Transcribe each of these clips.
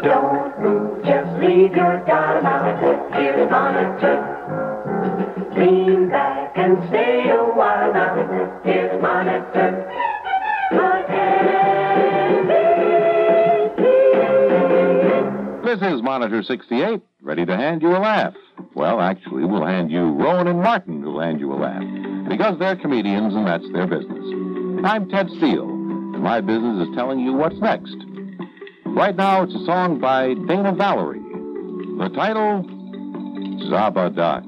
Don't move, just leave your guard out. Here's Monitor. Lean back and stay a while now. Here's Monitor. This is Monitor 68, ready to hand you a laugh. Well, actually, we'll hand you Rowan and Martin who'll hand you a laugh. Because they're comedians and that's their business. I'm Ted Steele, and my business is telling you what's next. Right now, it's a song by Dana Valerie. The title, Zabadak.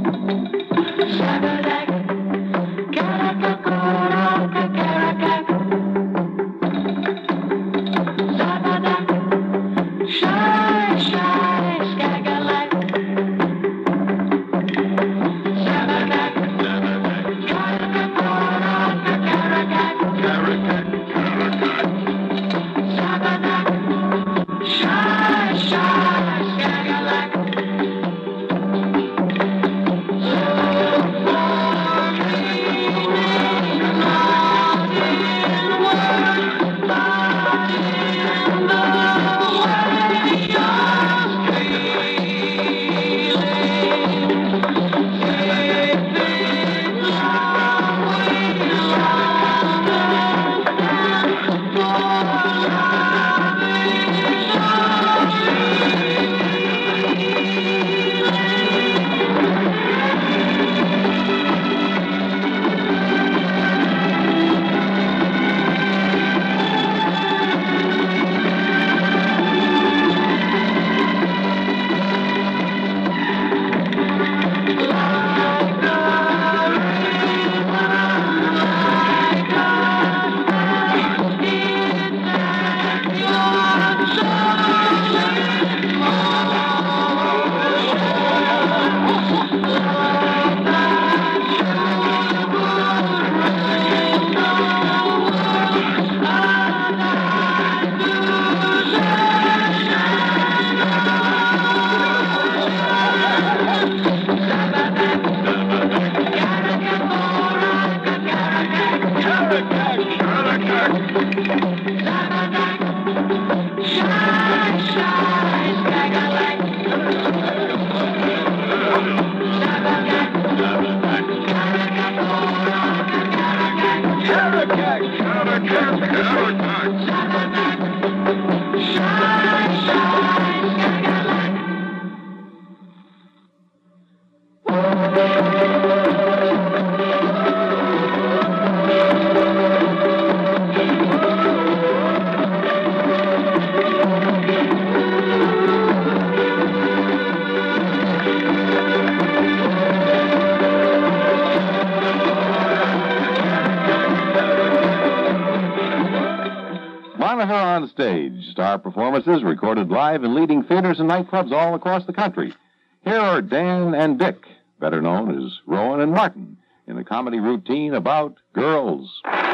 Monitor on Stage, star performances recorded live in leading theaters and nightclubs all across the country. Here are Dan and Dick, better known as Rowan and Martin, in a comedy routine about girls.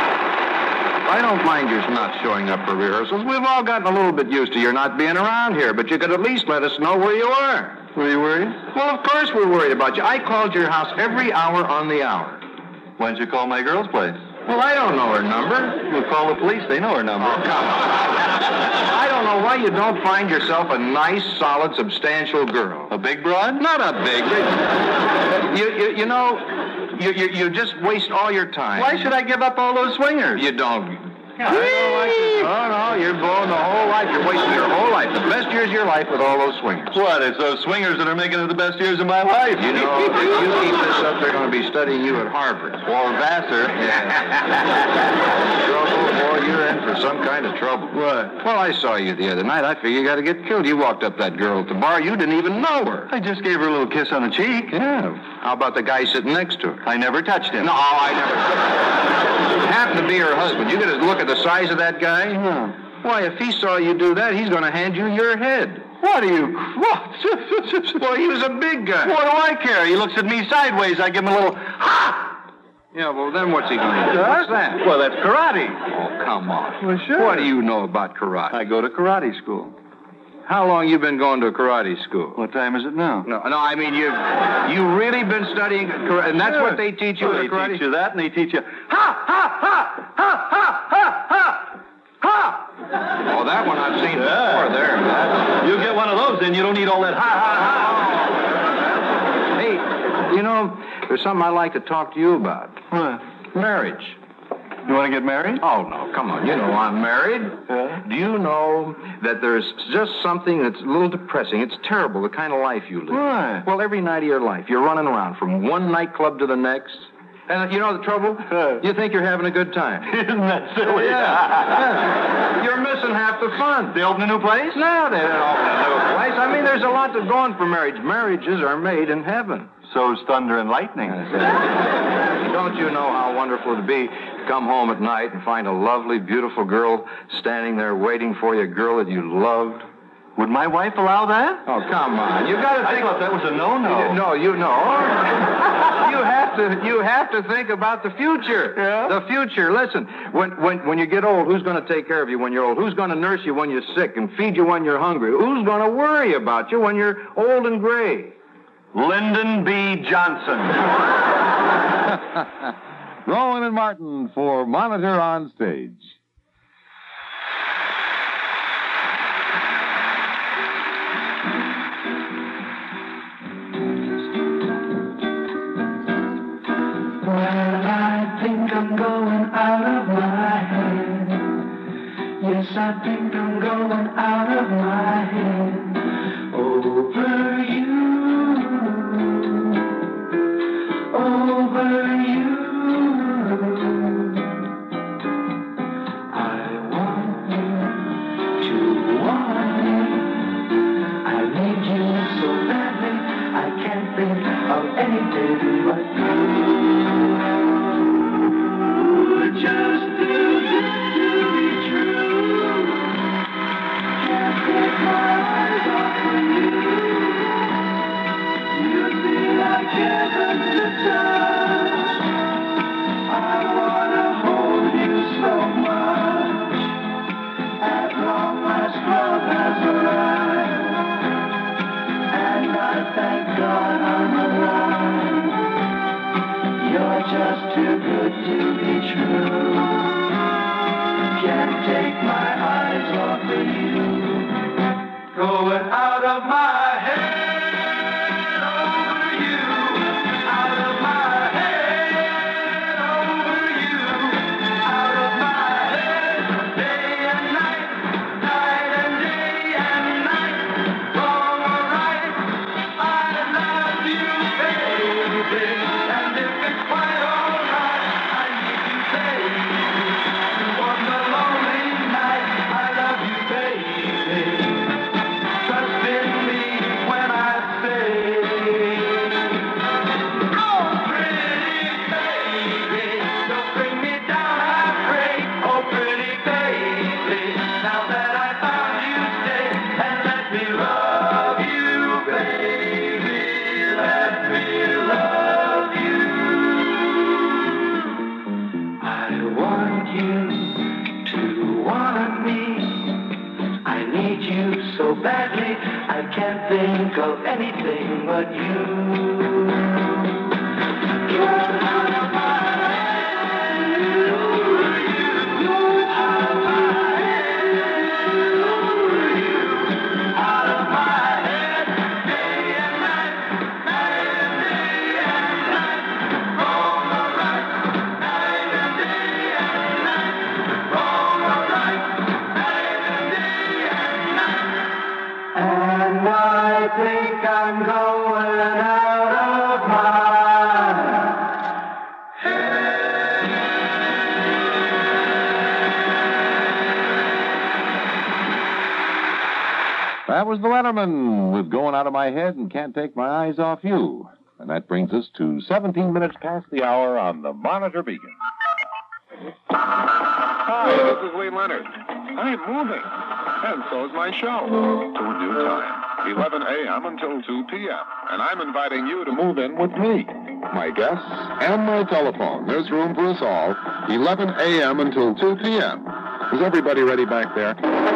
I don't mind you not showing up for rehearsals. We've all gotten a little bit used to your not being around here, but you could at least let us know where you are. Were you worried? Well, of course we're worried about you. I called your house every hour on the hour. Why didn't you call my girl's place? Well, I don't know her number. We'll call the police. They know her number. Oh, come on. I don't know why you don't find yourself a nice, solid, substantial girl. A big broad? Not a big. You know, you just waste all your time. Why should I give up all those swingers? You don't. I don't like it. Oh, no, you're blowing the whole life. You're wasting your whole life. The best years of your life with all those swingers. What? It's those swingers that are making it the best years of my life. You know, if you keep this up, they're going to be studying you at Harvard. Or Vassar. Trouble, boy, you're in for some kind of trouble. What? Well, I saw you the other night. I figured you got to get killed. You walked up that girl at the bar. You didn't even know her. I just gave her a little kiss on the cheek. Yeah. How about the guy sitting next to her? I never touched him. No, I never. It happened to be her husband. You get a look at the size of that guy? Yeah. Why, if he saw you do that, he's going to hand you your head. What are you... What? Well, he was a big guy. What do I care? He looks at me sideways. I give him a little... Ha! Yeah, well, then what's he going to do? What's that? Well, that's karate. Oh, come on. Well, sure. What do you know about karate? I go to karate school. How long you been going to karate school? What time is it now? No, I mean, you really been studying karate, and that's what they teach you at karate? They teach you that, and they teach you, ha, ha, ha, ha, ha, ha, ha, ha. Oh, that one I've seen before. There. You get one of those, then you don't need all that Hey, you know, there's something I'd like to talk to you about. What? Marriage. You want to get married? Oh, no, come on. You know I'm married. Yeah. Do you know that there's just something that's a little depressing? It's terrible, the kind of life you live. Why? Well, every night of your life, you're running around from one nightclub to the next. And you know the trouble? You think you're having a good time. Isn't that silly? Yeah. You're missing half the fun. They open a new place? No, they didn't open a new place. I mean, there's a lot to go on for marriage. Marriages are made in heaven. So's thunder and lightning. Don't you know how wonderful it'd be to come home at night and find a lovely, beautiful girl standing there waiting for you, a girl that you loved? Would my wife allow that? Oh, come on. You got to think. I thought that was a no-no. No, you know. You have to think about the future. Yeah? The future. Listen, when you get old, who's going to take care of you when you're old? Who's going to nurse you when you're sick and feed you when you're hungry? Who's going to worry about you when you're old and gray? Lyndon B. Johnson. Rowan and Martin for Monitor on Stage. I'm going out of my head. Yes, I think I'm going out of my head. Over you. Over you. I want you to want me. I need you so badly. I can't think of anything but you. Just too good to be true. Can't take my eyes off of you. You'd be like heaven to touch. I wanna hold you so much. At long last, love has arrived, and I thank God I'm alive. You're just too good to be true. Can't take my eyes off of you. Going out of my head over you. Out of my head over you. Out of my head day and night. Night and day and night. Wrong or right, I love you, baby. And if it's quite alright, I need you, baby. On the lonely night, I love you, baby. Trust in me when I say, oh, pretty baby, don't bring me down, I pray. Oh, pretty baby, now that I found you, stay and let me love you, baby. Let me love you. I want you to want me. I need you so badly. I can't think of anything but you. Get out of my head over you. Out of my head over you. Out of my head day and night. Night and day and night. Wrong or right. Night and day and night. Wrong or right. Night and day and night. And I think I'm going out of my That was the Letterman with Going Out of My Head and Can't Take My Eyes Off You. And that brings us to 17 minutes past the hour on the Monitor Beacon. Hi, this is Lee Leonard. I'm moving, and so is my show, to a new time, 11 a.m. until 2 p.m., and I'm inviting you to move in with me. My guests and my telephone. There's room for us all. 11 a.m. until 2 p.m. Is everybody ready back there?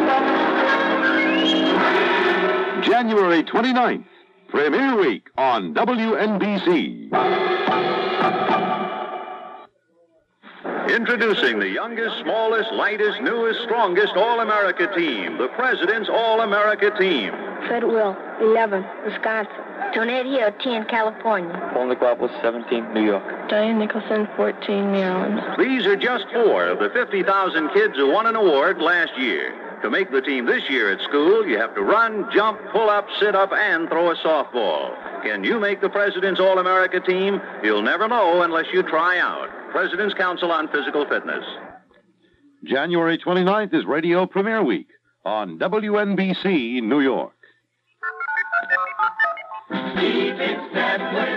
January 29th, premiere week on WNBC. Introducing the youngest, smallest, lightest, newest, strongest All-America team, the President's All-America team. Fred Will, 11, Wisconsin. Tornado Hill, 10, California. Paul Nicopolis, 17, New York. Diane Nicholson, 14, Maryland. These are just 4 of the 50,000 kids who won an award last year. To make the team this year at school, you have to run, jump, pull up, sit up, and throw a softball. Can you make the President's All-America team? You'll never know unless you try out. President's Council on Physical Fitness. January 29th is Radio Premiere Week on WNBC New York. Keep in step with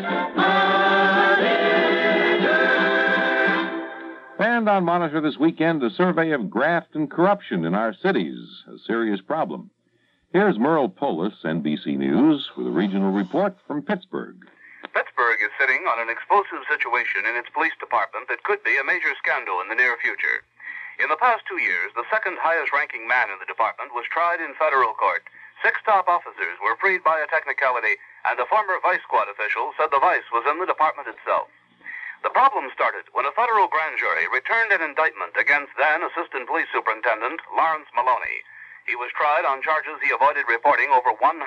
And on Monitor this weekend, a survey of graft and corruption in our cities, a serious problem. Here's Merle Polis, NBC News, with a regional report from Pittsburgh. Pittsburgh is sitting on an explosive situation in its police department that could be a major scandal in the near future. In the past 2 years, the second highest-ranking man in the department was tried in federal court. 6 top officers were freed by a technicality, and a former vice squad official said the vice was in the department itself. The problem started when a federal grand jury returned an indictment against then Assistant Police Superintendent Lawrence Maloney. He was tried on charges he avoided reporting over $100,000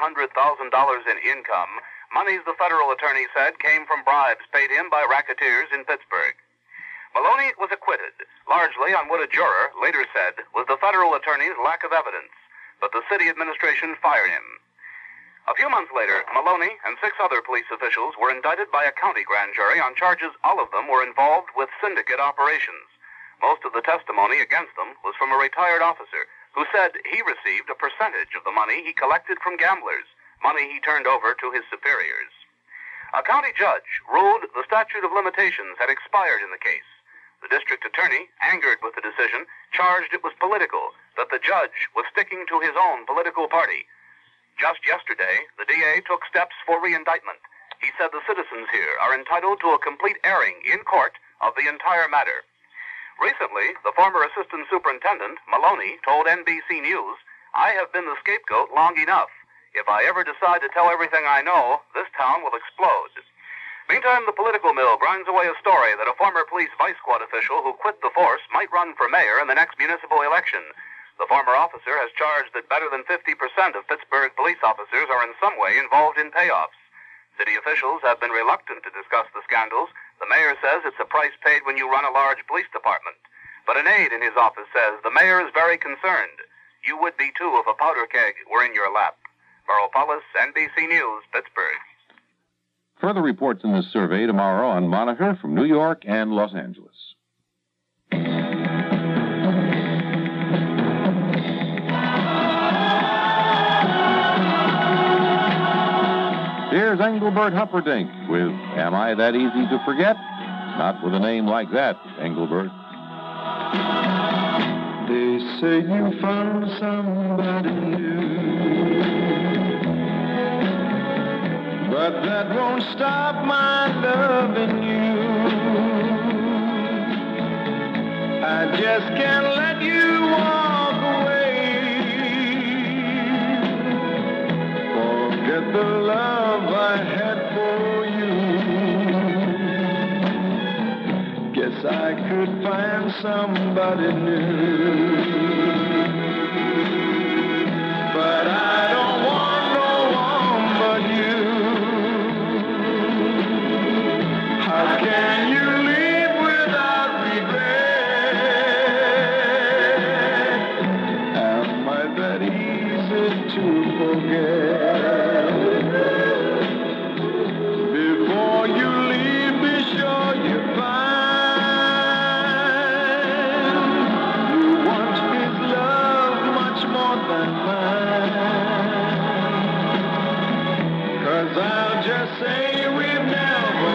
in income, monies the federal attorney said came from bribes paid him by racketeers in Pittsburgh. Maloney was acquitted, largely on what a juror later said was the federal attorney's lack of evidence, but the city administration fired him. A few months later, Maloney and 6 other police officials were indicted by a county grand jury on charges all of them were involved with syndicate operations. Most of the testimony against them was from a retired officer who said he received a percentage of the money he collected from gamblers, money he turned over to his superiors. A county judge ruled the statute of limitations had expired in the case. The district attorney, angered with the decision, charged it was political, that the judge was sticking to his own political party. Just yesterday, the DA took steps for re-indictment. He said the citizens here are entitled to a complete airing in court of the entire matter. Recently, the former assistant superintendent, Maloney, told NBC News, "I have been the scapegoat long enough. If I ever decide to tell everything I know, this town will explode." Meantime, the political mill grinds away a story that a former police vice squad official who quit the force might run for mayor in the next municipal election. The former officer has charged that better than 50% of Pittsburgh police officers are in some way involved in payoffs. City officials have been reluctant to discuss the scandals. The mayor says it's a price paid when you run a large police department. But an aide in his office says the mayor is very concerned. You would be too if a powder keg were in your lap. Merle Polis, NBC News, Pittsburgh. Further reports in this survey tomorrow on Monitor from New York and Los Angeles. Here's Engelbert Humperdinck with Am I That Easy to Forget? Not with a name like that, Engelbert. They say you found somebody new, but that won't stop my loving you. I just can't let you walk away. Forget the love I had for you. Guess I could find somebody new. But I don't want no one but you. How can you live without regret? Am I that easy to forget? Before you leave, be sure you find you want his love much more than mine. 'Cause I'll just say we've never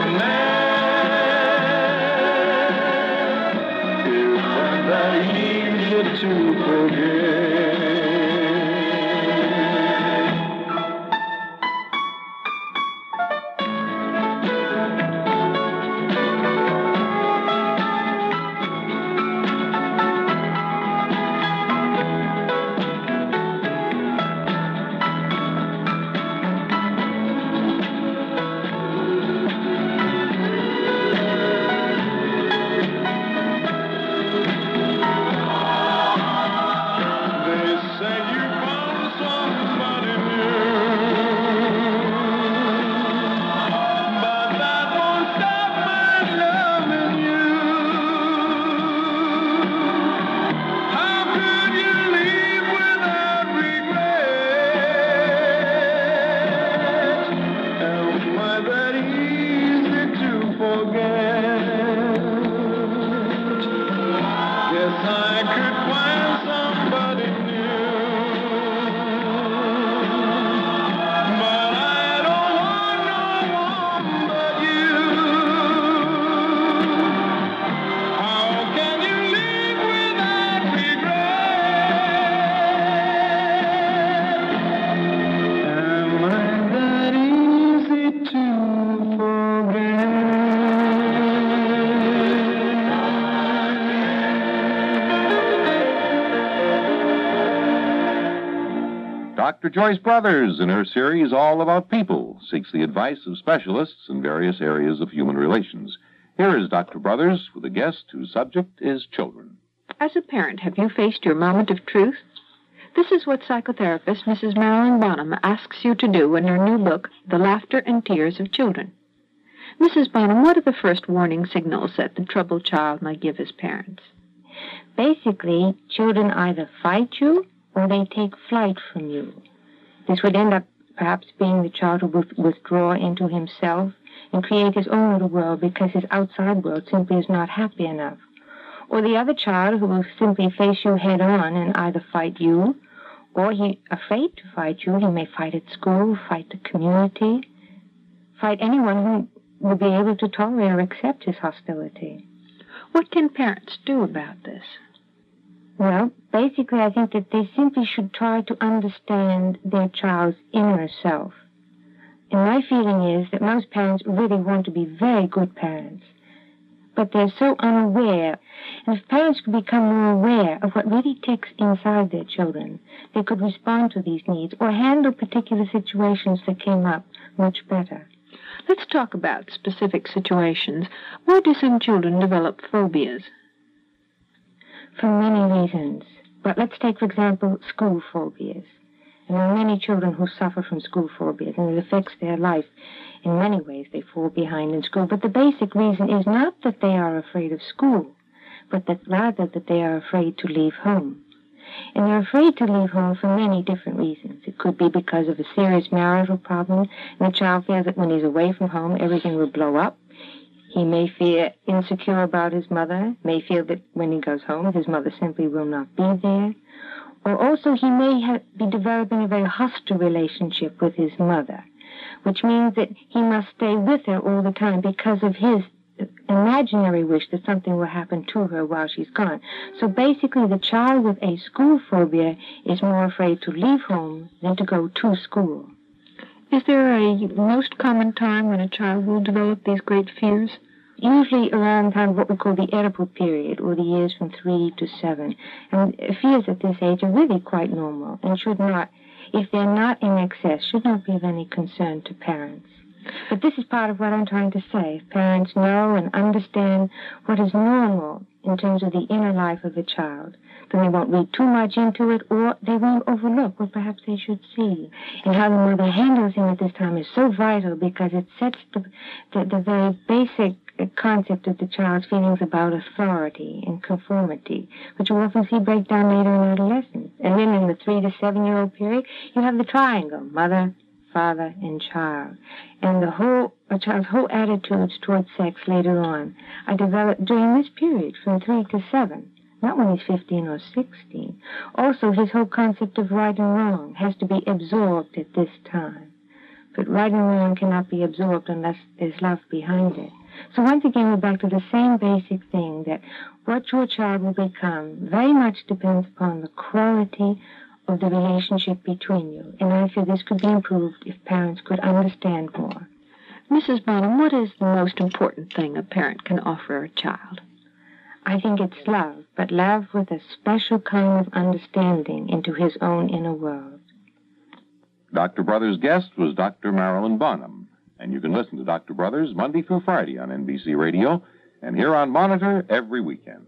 met. If I'm that easy to forget. Dr. Joyce Brothers, in her series All About People, seeks the advice of specialists in various areas of human relations. Here is Dr. Brothers with a guest whose subject is children. As a parent, have you faced your moment of truth? This is what psychotherapist Mrs. Marilyn Bonham asks you to do in her new book, The Laughter and Tears of Children. Mrs. Bonham, what are the first warning signals that the troubled child might give his parents? Basically, children either fight you or they take flight from you. This would end up perhaps being the child who would withdraw into himself and create his own little world because his outside world simply is not happy enough. Or the other child who will simply face you head on and either fight you, or he's afraid to fight you. He may fight at school, fight the community, fight anyone who will be able to tolerate or accept his hostility. What can parents do about this? Well, basically, I think that they simply should try to understand their child's inner self. And my feeling is that most parents really want to be very good parents, but they're so unaware. And if parents could become more aware of what really ticks inside their children, they could respond to these needs or handle particular situations that came up much better. Let's talk about specific situations. Why do some children develop phobias? For many reasons. But let's take, for example, school phobias. And there are many children who suffer from school phobias, and it affects their life. In many ways, they fall behind in school. But the basic reason is not that they are afraid of school, but that rather that they are afraid to leave home. And they're afraid to leave home for many different reasons. It could be because of a serious marital problem, and the child feels that when he's away from home, everything will blow up. He may feel insecure about his mother, may feel that when he goes home, his mother simply will not be there. Or also he may be developing a very hostile relationship with his mother, which means that he must stay with her all the time because of his imaginary wish that something will happen to her while she's gone. So basically, the child with a school phobia is more afraid to leave home than to go to school. Is there a most common time when a child will develop these great fears? Usually around the time of what we call the Oedipal period, or the years from 3 to 7. And fears at this age are really quite normal and should not, if they're not in excess, should not be of any concern to parents. But this is part of what I'm trying to say. If parents know and understand what is normal in terms of the inner life of a child, then they won't read too much into it, or they won't overlook what perhaps they should see. And how the mother handles him at this time is so vital because it sets the very basic concept of the child's feelings about authority and conformity, which you often see break down later in adolescence. And then in the 3 to 7-year-old period, you have the triangle, mother, father, and child. And a child's whole attitudes towards sex later on are developed during this period from 3 to 7, not when he's 15 or 16. Also, his whole concept of right and wrong has to be absorbed at this time. But right and wrong cannot be absorbed unless there's love behind it. So once again, we're back to the same basic thing, that what your child will become very much depends upon the quality of the relationship between you. And I feel this could be improved if parents could understand more. Mrs. Bonham, what is the most important thing a parent can offer a child? I think it's love, but love with a special kind of understanding into his own inner world. Dr. Brothers' guest was Dr. Marilyn Bonham. And you can listen to Dr. Brothers Monday through Friday on NBC Radio and here on Monitor every weekend.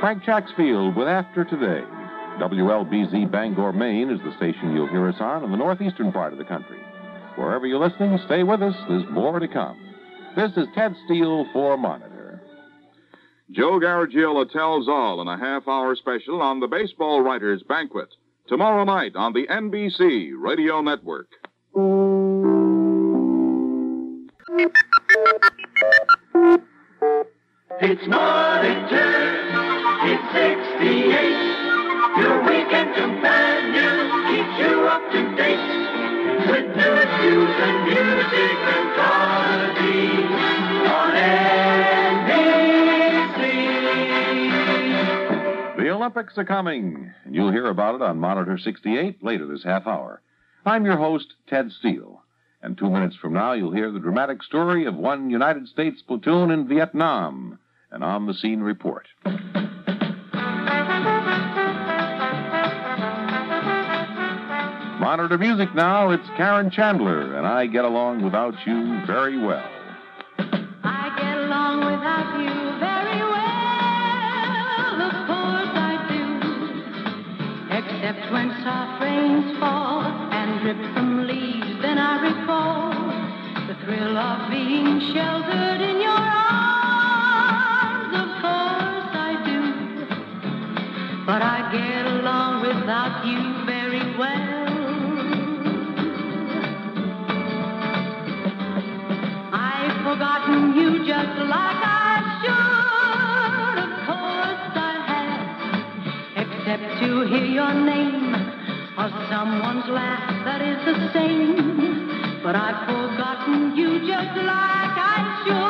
Frank Chaxfield with After Today. WLBZ Bangor, Maine is the station you'll hear us on in the northeastern part of the country. Wherever you're listening, stay with us. There's more to come. This is Ted Steele for Monitor. Joe Garagiola tells all in a half-hour special on the Baseball Writers' Banquet. Tomorrow night on the NBC Radio Network. It's Monitor, it's 68. Your weekend companion keeps you up to date with news and music and comedy on NBC. The Olympics are coming, and you'll hear about it on Monitor 68 later this half hour. I'm your host, Ted Steele, and 2 minutes from now you'll hear the dramatic story of one United States platoon in Vietnam, an on-the-scene report. Monitor music now, it's Karen Chandler, and I Get Along Without You Very Well. I get along without you very well, of course I do. Except when soft rains fall and drip from leaves, then I recall the thrill of being sheltered in your arms, of course I do. But I get along without you very well. Forgotten you just like I should, of course I have, except to hear your name or someone's laugh that is the same. But I've forgotten you just like I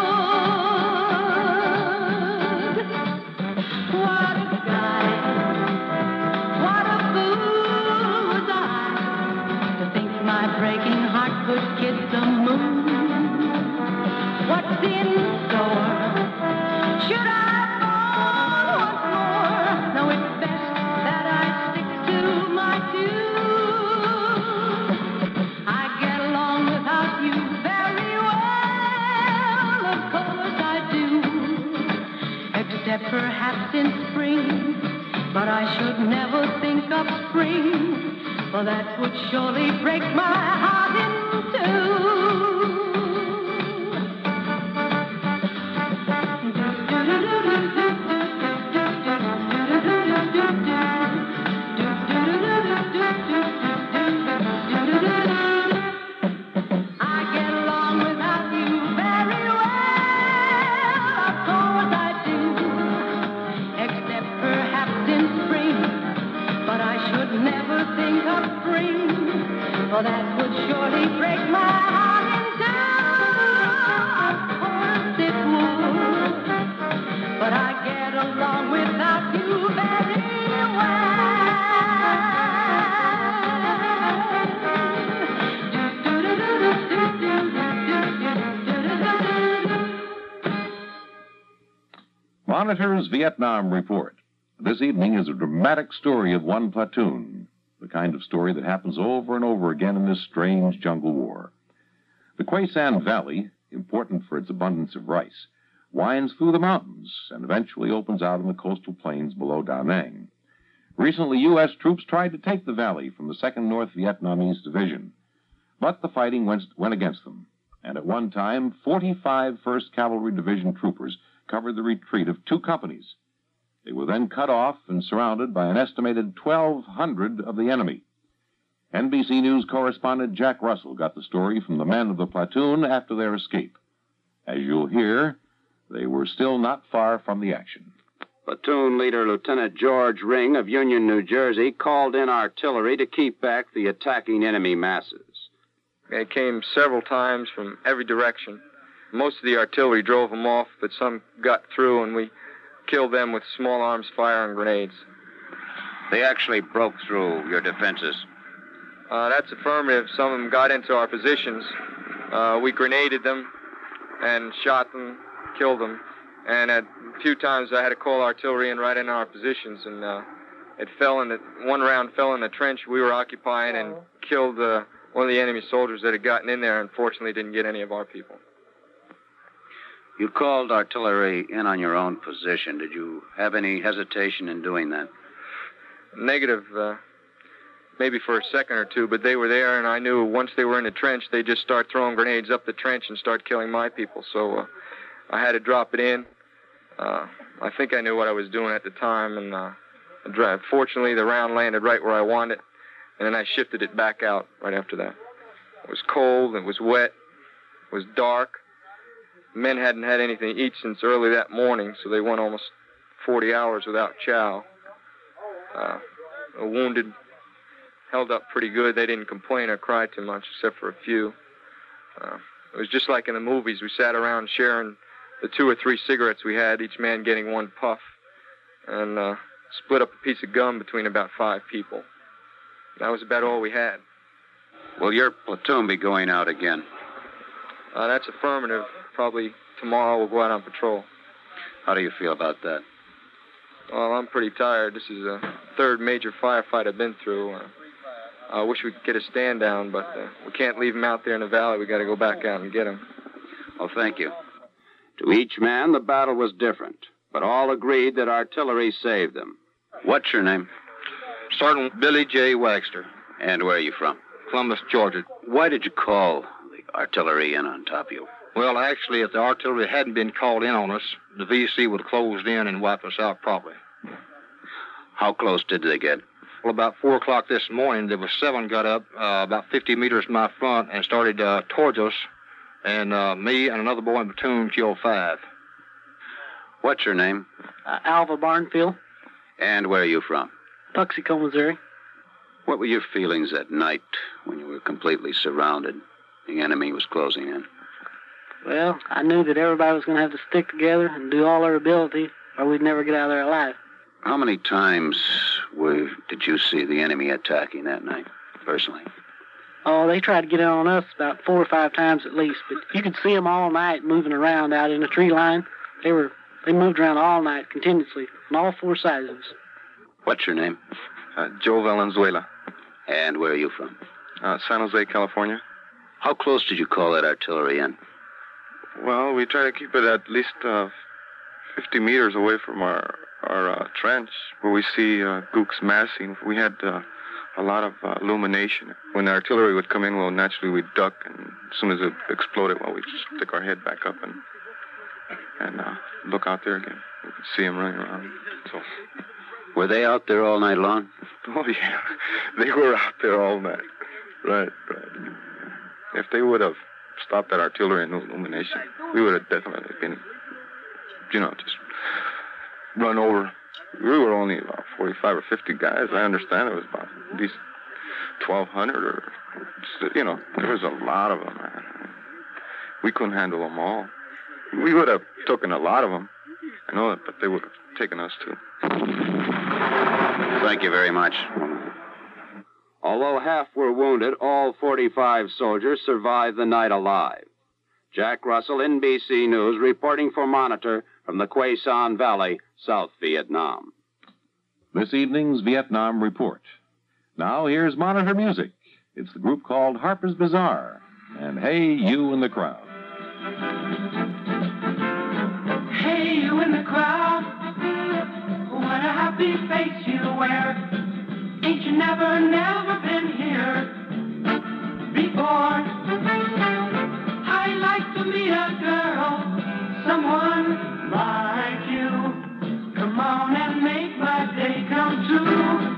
should. What a guy, what a fool was I to think my breaking heart could kiss the moon. What's in store? Should I fall once more? No, it's best that I stick to my tune. I get along without you very well, of course I do. Except perhaps in spring, but I should never think of spring, for that would surely break my heart in two. For that would surely break my heart in two. Of course it would. But I get along without you very well. Monitor's Vietnam Report. This evening is a dramatic story of one platoon. The kind of story that happens over and over again in this strange jungle war. The Quay San Valley, important for its abundance of rice, winds through the mountains and eventually opens out in the coastal plains below Da Nang. Recently, U.S. troops tried to take the valley from the 2nd North Vietnamese Division, but the fighting went against them, and at one time, 45 1st Cavalry Division troopers covered the retreat of 2 companies. They were then cut off and surrounded by an estimated 1,200 of the enemy. NBC News correspondent Jack Russell got the story from the men of the platoon after their escape. As you'll hear, they were still not far from the action. Platoon leader Lieutenant George Ring of Union, New Jersey, called in artillery to keep back the attacking enemy masses. They came several times from every direction. Most of the artillery drove them off, but some got through, and we killed them with small arms fire and grenades. They actually broke through your defenses. That's affirmative. Some of them got into our positions. We grenaded them and shot them, killed them. And a few times I had to call artillery in right in our positions, and one round fell in the trench we were occupying and killed one of the enemy soldiers that had gotten in there. Unfortunately, didn't get any of our people. You called artillery in on your own position. Did you have any hesitation in doing that? Negative, maybe for a second or two, but they were there, and I knew once they were in the trench, they'd just start throwing grenades up the trench and start killing my people. So I had to drop it in. I think I knew what I was doing at the time, and fortunately, the round landed right where I wanted it, and then I shifted it back out right after that. It was cold, it was wet, it was dark. Men hadn't had anything to eat since early that morning, so they went almost 40 hours without chow. The wounded held up pretty good. They didn't complain or cry too much, except for a few. It was just like in the movies. We sat around sharing the 2 or 3 cigarettes we had, each man getting one puff, and split up a piece of gum between about 5 people. That was about all we had. Will your platoon be going out again? That's affirmative. Probably tomorrow we'll go out on patrol. How do you feel about that? Well, I'm pretty tired. This is the 3rd major firefight I've been through. I wish we could get a stand down, but we can't leave them out there in the valley. We got to go back out and get them. Well, thank you. To each man, the battle was different, but all agreed that artillery saved them. What's your name? Sergeant Billy J. Waxter. And where are you from? Columbus, Georgia. Why did you call the artillery in on top of you? Well, actually, if the artillery hadn't been called in on us, the VC would have closed in and wiped us out properly. How close did they get? Well, about 4 o'clock this morning, there were 7 got up about 50 meters from my front and started towards us, and me and another boy in platoon killed 5. What's your name? Alva Barnfield. And where are you from? Tuxico, Missouri. What were your feelings at night when you were completely surrounded? The enemy was closing in. Well, I knew that everybody was going to have to stick together and do all their ability, or we'd never get out of there alive. How many times did you see the enemy attacking that night, personally? Oh, they tried to get in on us about 4 or 5 times at least, but you could see them all night moving around out in the tree line. They moved around all night continuously on all 4 sides of us. What's your name? Joe Valenzuela. And where are you from? San Jose, California. How close did you call that artillery in? Well, we try to keep it at least 50 meters away from our trench, where we see gooks massing. We had a lot of illumination. When the artillery would come in, well, naturally we'd duck, and as soon as it exploded, well, we'd just stick our head back up and look out there again. We could see them running around. So, were they out there all night long? Oh, yeah. They were out there all night. Right. If they would have stopped that artillery and illumination, we would have definitely been, just run over. We were only about 45 or 50 guys. I understand it was about at least 1,200 or, there was a lot of them, man. We couldn't handle them all. We would have taken a lot of them. I know that, but they would have taken us too. Thank you very much. Although half were wounded, all 45 soldiers survived the night alive. Jack Russell, NBC News, reporting for Monitor from the Quay San Valley, South Vietnam. This evening's Vietnam Report. Now here's Monitor Music. It's the group called Harper's Bazaar. And Hey, You in the Crowd. Hey, you in the crowd, what a happy face you wear. Ain't you never been here before? I'd like to meet a girl, someone like you. Come on and make my day come true.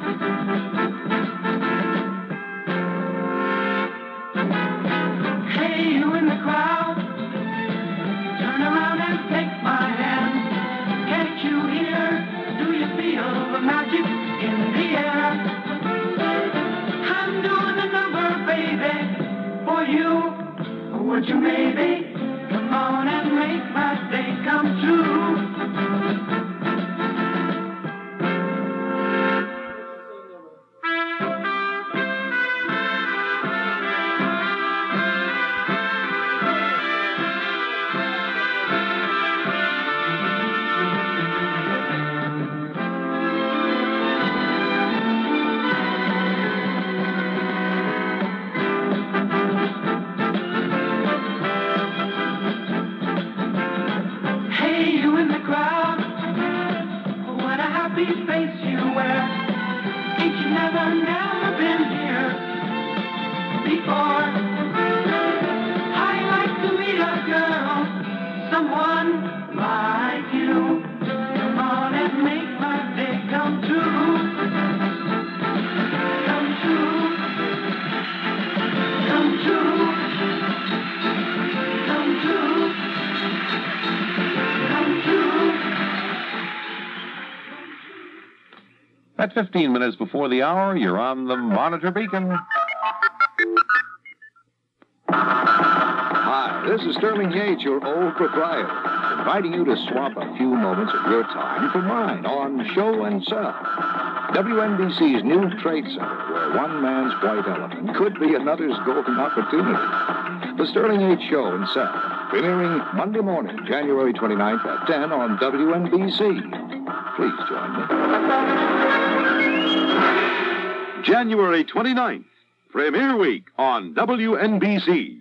Hey, you in the crowd, turn around and take my hand. Can't you hear? Do you feel the magic in the air? I'm doing a number, baby, for you. Would you maybe come on and make my day come true? before. I'd like to meet a girl, someone like you. Come on and make my day come true. Come true. Come true. Come true. Come true. At 15 minutes before the hour, you're on the Monitor Beacon. Hi, this is Sterling Yates, your old proprietor, inviting you to swap a few moments of your time for mine on Show and Sell. WNBC's new trade center, where one man's white elephant could be another's golden opportunity. The Sterling Yates Show and Sell, premiering Monday morning, January 29th at 10 on WNBC. Please join me. January 29th, Premiere Week on WNBC.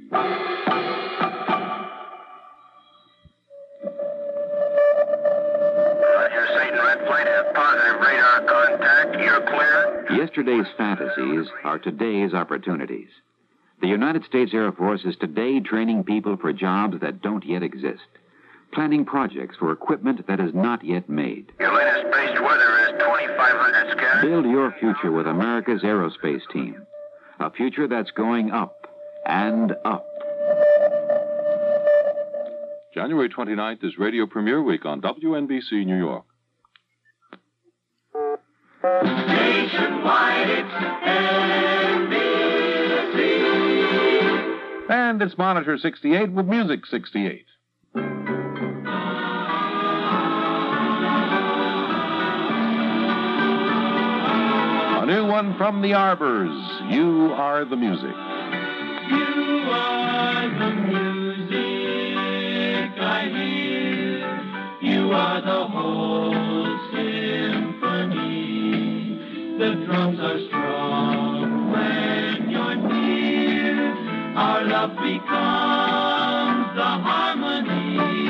Roger, Satan, red flight has positive radar contact. You're clear. Yesterday's fantasies are today's opportunities. The United States Air Force is today training people for jobs that don't yet exist, planning projects for equipment that is not yet made. Your latest based weather is 2,500 scattered. Build your future with America's aerospace team. A future that's going up and up. January 29th is Radio Premiere Week on WNBC New York. Nationwide, it's NBC. And it's Monitor 68 with Music 68. A new one from the Arbors. You are the music. You are the music I hear. You are the whole symphony. The drums are strong when you're near. Our love becomes the harmony.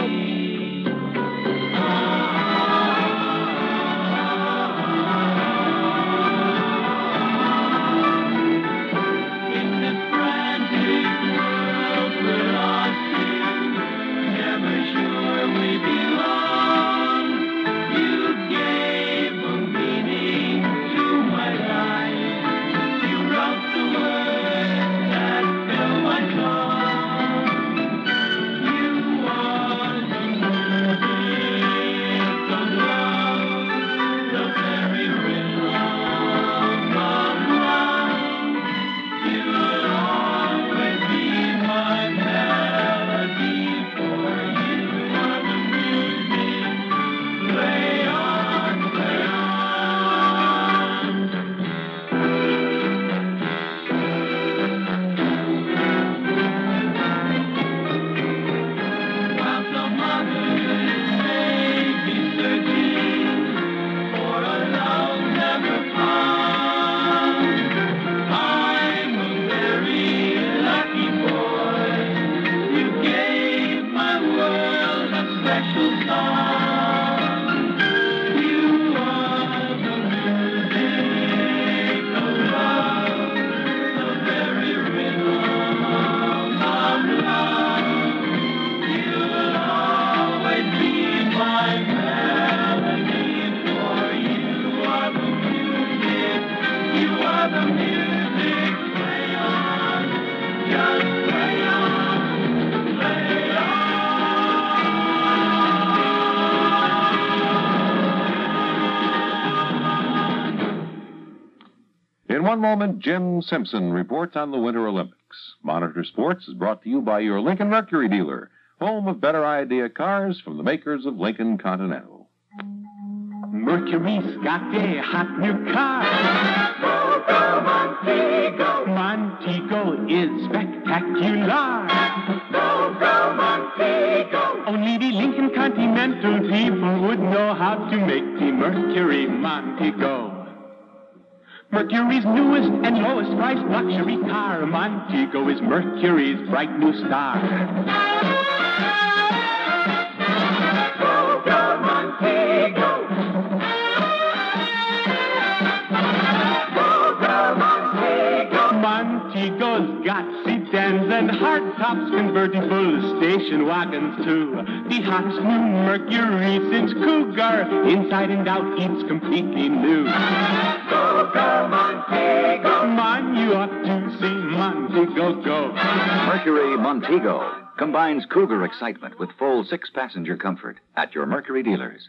In one moment, Jim Simpson reports on the Winter Olympics. Monitor Sports is brought to you by your Lincoln Mercury dealer, home of better idea cars from the makers of Lincoln Continental. Mercury's got a hot new car. Go Montego. Montego is spectacular. Go Montego. Only the Lincoln Continental people would know how to make the Mercury Montego. Mercury's newest and lowest priced luxury car. Montego is Mercury's bright new star. Go Montego. Go Montego. Montego's got sedans and hardtops, convertibles, station wagons too. The hottest new Mercury since Cougar, inside and out, it's completely new. Go, go, Montego! Man, you ought to see Montego go. Mercury Montego combines Cougar excitement with full 6-passenger comfort at your Mercury dealers.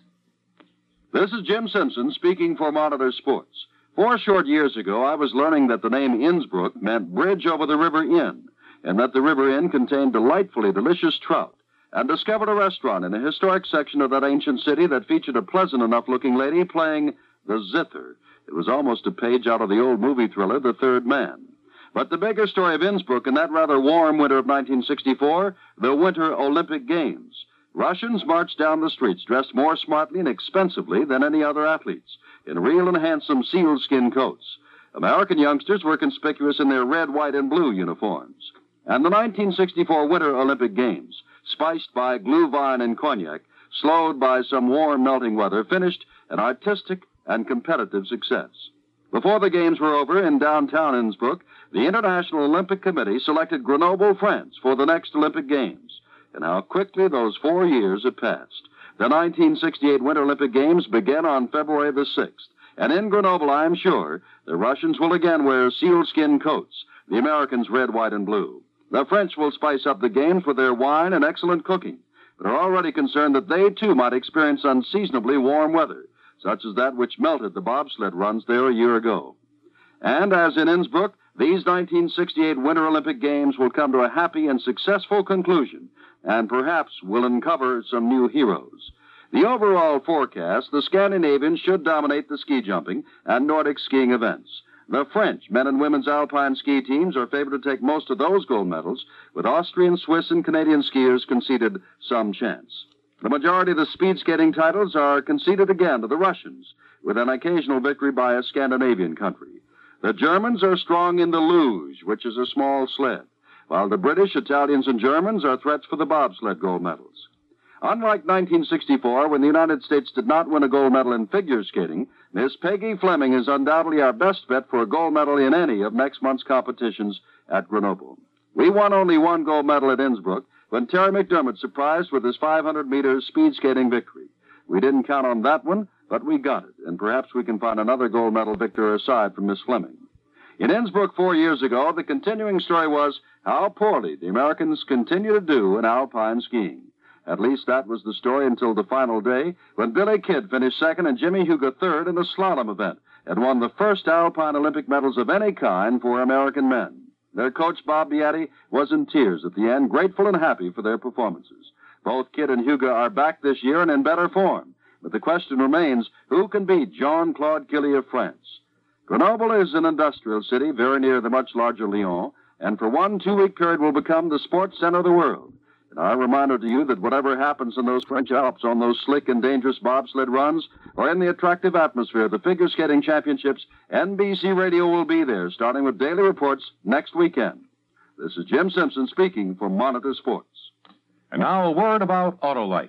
This is Jim Simpson speaking for Monitor Sports. 4 short years ago, I was learning that the name Innsbruck meant Bridge over the River Inn, and that the River Inn contained delightfully delicious trout, and discovered a restaurant in a historic section of that ancient city that featured a pleasant enough-looking lady playing the zither. It was almost a page out of the old movie thriller, The Third Man. But the bigger story of Innsbruck in that rather warm winter of 1964, the Winter Olympic Games. Russians marched down the streets dressed more smartly and expensively than any other athletes, in real and handsome sealskin coats. American youngsters were conspicuous in their red, white, and blue uniforms. And the 1964 Winter Olympic Games, spiced by Glühwein and cognac, slowed by some warm, melting weather, finished an artistic and competitive success. Before the games were over in downtown Innsbruck, the International Olympic Committee selected Grenoble, France, for the next Olympic Games. And how quickly those 4 years have passed. The 1968 Winter Olympic Games began on February the 6th. And in Grenoble, I am sure, the Russians will again wear sealskin coats, the Americans red, white, and blue. The French will spice up the games with their wine and excellent cooking, but are already concerned that they, too, might experience unseasonably warm weather, such as that which melted the bobsled runs there a year ago. And as in Innsbruck, these 1968 Winter Olympic Games will come to a happy and successful conclusion, and perhaps will uncover some new heroes. The overall forecast, the Scandinavians should dominate the ski jumping and Nordic skiing events. The French men and women's alpine ski teams are favored to take most of those gold medals, with Austrian, Swiss, and Canadian skiers conceded some chance. The majority of the speed skating titles are conceded again to the Russians, with an occasional victory by a Scandinavian country. The Germans are strong in the luge, which is a small sled, while the British, Italians, and Germans are threats for the bobsled gold medals. Unlike 1964, when the United States did not win a gold medal in figure skating, Miss Peggy Fleming is undoubtedly our best bet for a gold medal in any of next month's competitions at Grenoble. We won only 1 gold medal at Innsbruck when Terry McDermott surprised with his 500-meter speed skating victory. We didn't count on that one, but we got it, and perhaps we can find another gold medal victor aside from Miss Fleming. In Innsbruck 4 years ago, the continuing story was how poorly the Americans continue to do in alpine skiing. At least that was the story until the final day, when Billy Kidd finished second and Jimmy Huga third in the slalom event and won the first alpine Olympic medals of any kind for American men. Their coach, Bob Beatty, was in tears at the end, grateful and happy for their performances. Both Kidd and Huga are back this year and in better form. But the question remains, who can beat Jean-Claude Killy of France? Grenoble is an industrial city very near the much larger Lyon, and for 1 2-week period will become the sports center of the world. And our reminder to you that whatever happens in those French Alps on those slick and dangerous bobsled runs, or in the attractive atmosphere of the Figure Skating Championships, NBC Radio will be there, starting with daily reports next weekend. This is Jim Simpson speaking for Monitor Sports. And now a word about Autolite.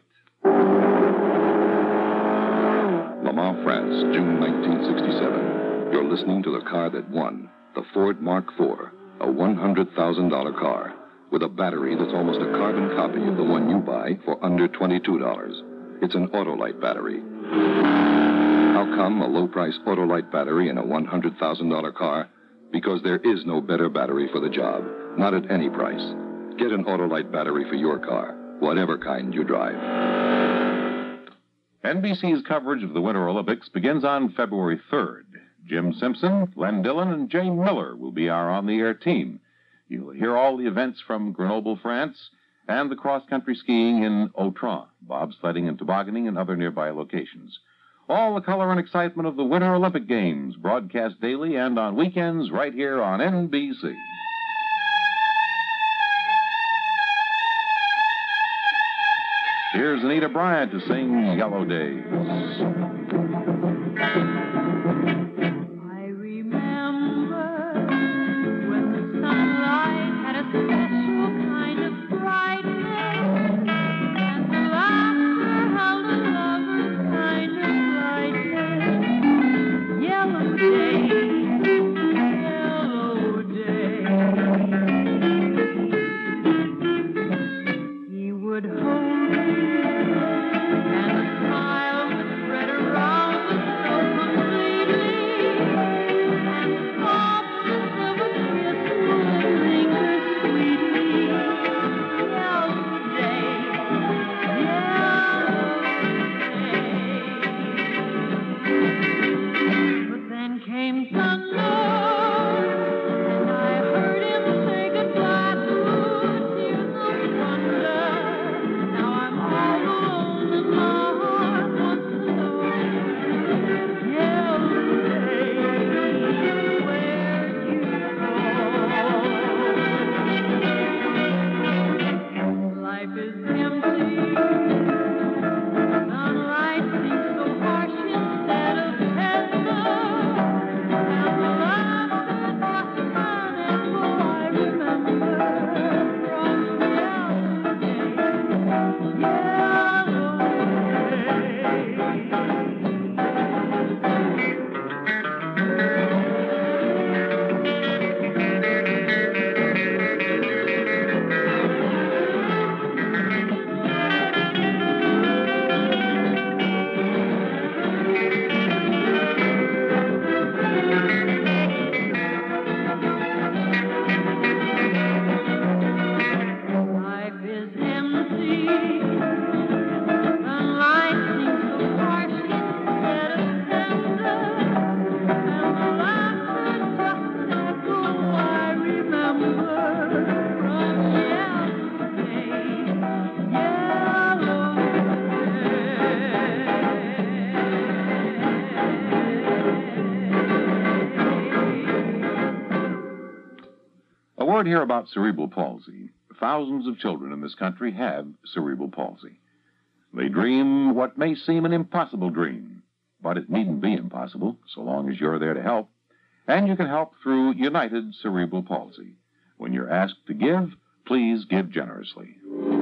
Le Mans, France, June 1967. You're listening to the car that won, the Ford Mark IV, a $100,000 car, with a battery that's almost a carbon copy of the one you buy for under $22. It's an Autolite battery. How come a low-price Autolite battery in a $100,000 car? Because there is no better battery for the job, not at any price. Get an Autolite battery for your car, whatever kind you drive. NBC's coverage of the Winter Olympics begins on February 3rd. Jim Simpson, Glenn Dillon, and Jane Miller will be our on-the-air team. You'll hear all the events from Grenoble, France, and the cross-country skiing in Autran, bobsledding and tobogganing, and other nearby locations. All the color and excitement of the Winter Olympic Games, broadcast daily and on weekends right here on NBC. Here's Anita Bryant to sing Yellow Days. heard here about cerebral palsy. Thousands of children in this country have cerebral palsy. They dream what may seem an impossible dream, but it needn't be impossible so long as you're there to help. And you can help through United Cerebral Palsy. When you're asked to give, please give generously.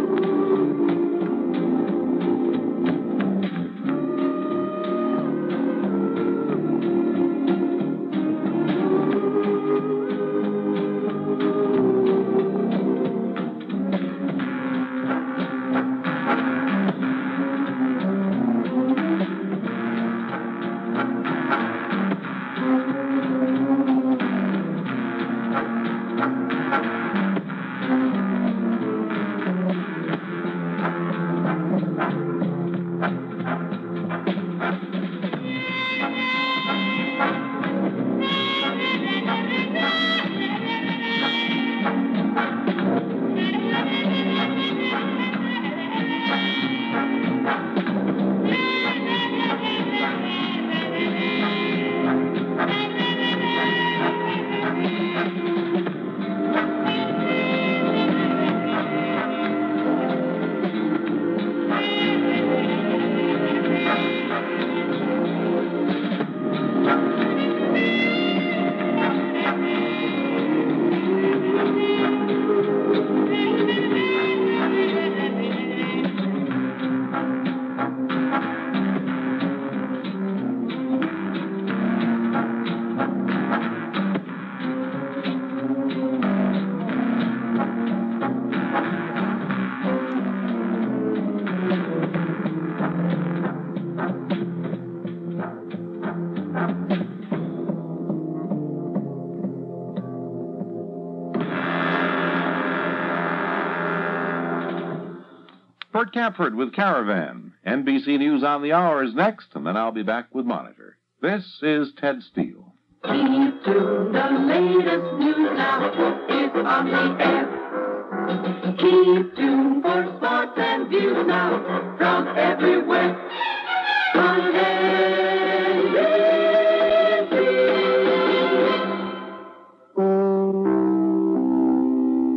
Bert Camford with Caravan. NBC News on the Hour is next, and then I'll be back with Monitor. This is Ted Steele. Keep tuned, the latest news now is on the air. Keep tuned for sports and views now from everywhere. On air.